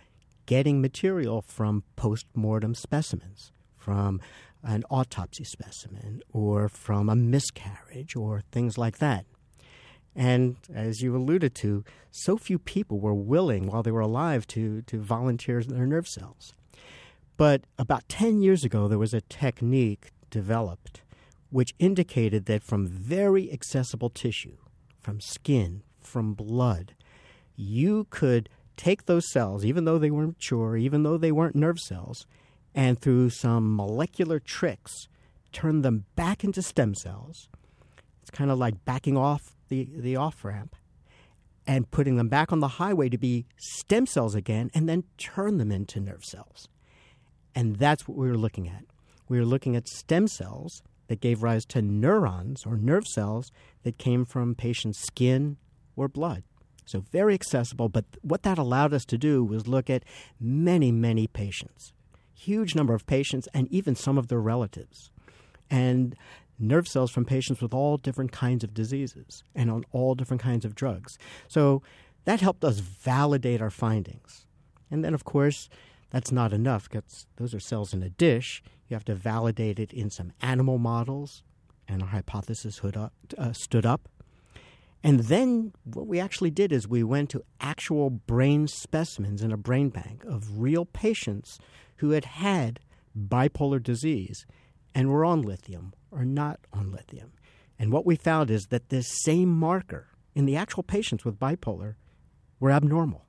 getting material from post-mortem specimens, from an autopsy specimen, or from a miscarriage, or things like that. And as you alluded to, so few people were willing, while they were alive, to, to volunteer their nerve cells. But about ten years ago, there was a technique developed which indicated that from very accessible tissue, from skin, from blood, you could take those cells, even though they weren't mature, even though they weren't nerve cells, and through some molecular tricks, turn them back into stem cells. It's kind of like backing off the, the off-ramp and putting them back on the highway to be stem cells again, and then turn them into nerve cells. And that's what we were looking at. We were looking at stem cells that gave rise to neurons or nerve cells that came from patients' skin or blood. So very accessible, but what that allowed us to do was look at many, many patients, huge number of patients, and even some of their relatives, and nerve cells from patients with all different kinds of diseases and on all different kinds of drugs. So that helped us validate our findings. And then, of course, that's not enough because those are cells in a dish. You have to validate it in some animal models, and our hypothesis stood up. Uh, stood up. And then what we actually did is we went to actual brain specimens in a brain bank of real patients who had had bipolar disease and were on lithium or not on lithium. And what we found is that this same marker in the actual patients with bipolar were abnormal.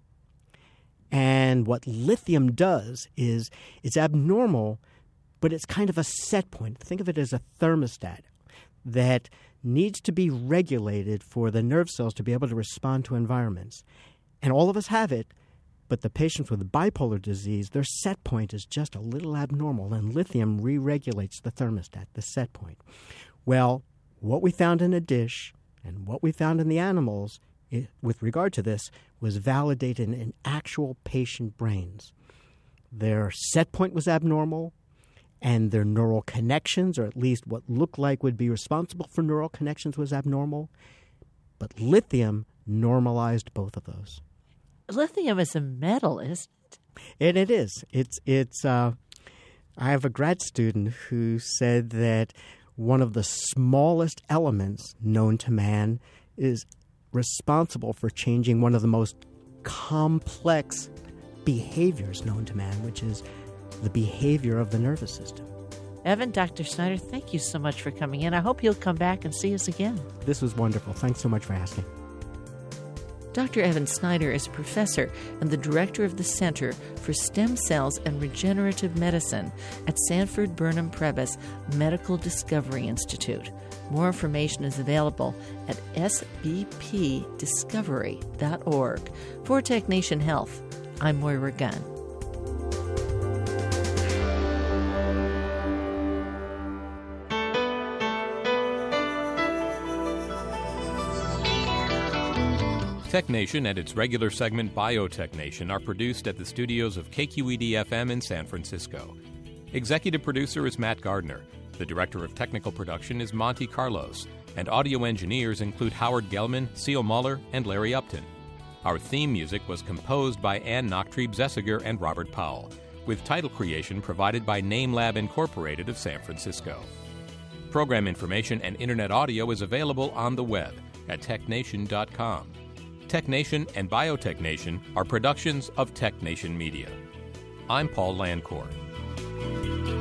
And what lithium does is it's abnormal, but it's kind of a set point. Think of it as a thermostat that needs to be regulated for the nerve cells to be able to respond to environments. And all of us have it, but the patients with bipolar disease, their set point is just a little abnormal, and lithium re-regulates the thermostat, the set point. Well, what we found in a dish and what we found in the animals it, with regard to this was validated in actual patient brains. Their set point was abnormal, and their neural connections, or at least what looked like would be responsible for neural connections, was abnormal. But lithium normalized both of those. Lithium is a metal, isn't it? And it is. It's. It's. Uh, I have a grad student who said that one of the smallest elements known to man is responsible for changing one of the most complex behaviors known to man, which is the behavior of the nervous system. Evan, Doctor Snyder, thank you so much for coming in. I hope you'll come back and see us again. This was wonderful. Thanks so much for asking. Doctor Evan Snyder is a professor and the director of the Center for Stem Cells and Regenerative Medicine at Sanford Burnham Prebys Medical Discovery Institute. More information is available at s b p discovery dot org. For Tech Nation Health, I'm Moira Gunn. Tech Nation and its regular segment Biotech Nation are produced at the studios of K Q E D F M in San Francisco. Executive producer is Matt Gardner. The director of technical production is Monty Carlos. And audio engineers include Howard Gelman, Seal Muller, and Larry Upton. Our theme music was composed by Ann Nachtrieb-Zessiger and Robert Powell, with title creation provided by NameLab Incorporated of San Francisco. Program information and internet audio is available on the web at tech nation dot com. Tech Nation and Biotech Nation are productions of Tech Nation Media. I'm Paul Lancourt.